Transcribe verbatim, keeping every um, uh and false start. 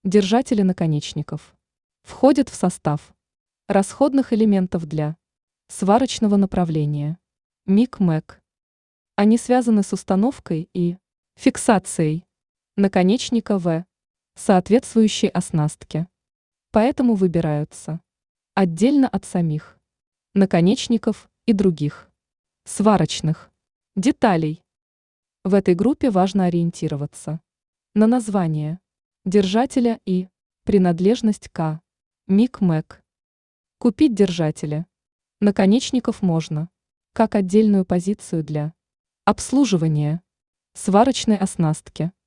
Держатели наконечников входят в состав расходных элементов для сварочного направления МИК-МЭК. Они связаны с установкой и фиксацией наконечника в соответствующей оснастке. Поэтому выбираются отдельно от самих наконечников и других сварочных деталей. В этой группе важно ориентироваться на название держателя и принадлежность к МИК-МЭК. Купить держатели наконечников можно как отдельную позицию для обслуживания сварочной оснастки,